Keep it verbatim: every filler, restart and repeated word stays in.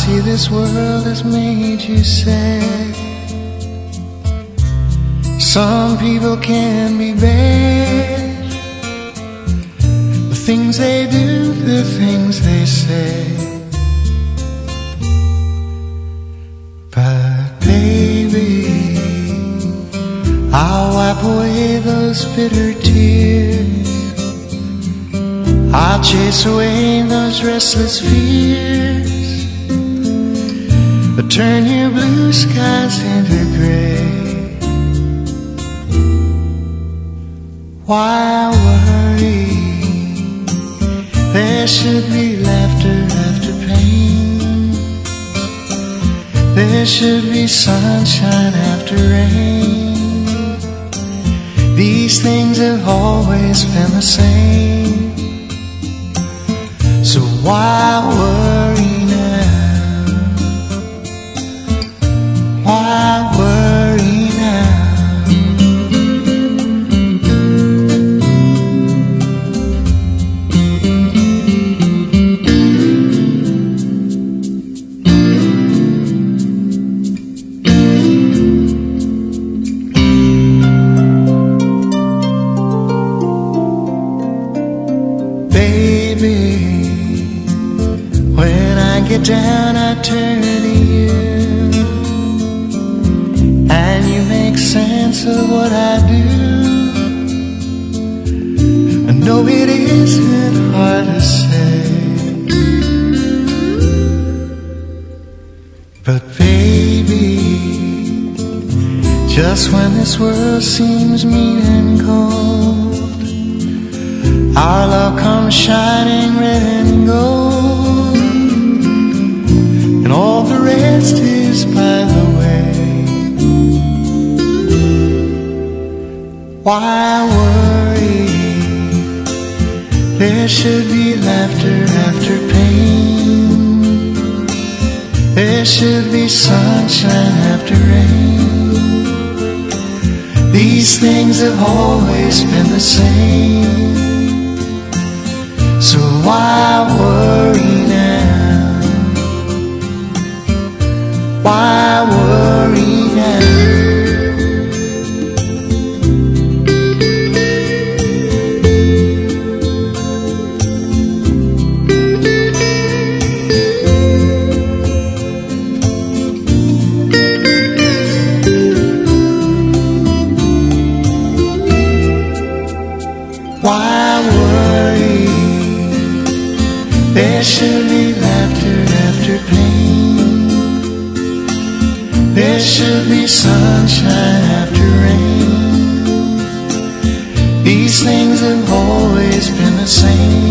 see this world has made you sad. Some people can be bad. The things they do, the things they say. But baby, I'll wipe away those bitter tears. I'll chase away those restless fears. But turn your blue skies into gray. Why worry? There should be laughter after pain. There should be sunshine after rain. These things have always been the same. So why worry now? Why worry now? When I get down, I turn to you, and you make sense of what I do. I know it isn't hard to say, but baby, just when this world seems mean and cold, our love comes shining red and gold, and all the rest is by the way. Why worry? There should be laughter after pain. There should be sunshine after rain. These things have always been the same. So why worry now? Why worry now? Why worry? There should be laughter after pain. There should be sunshine after rain. These things have always been the same.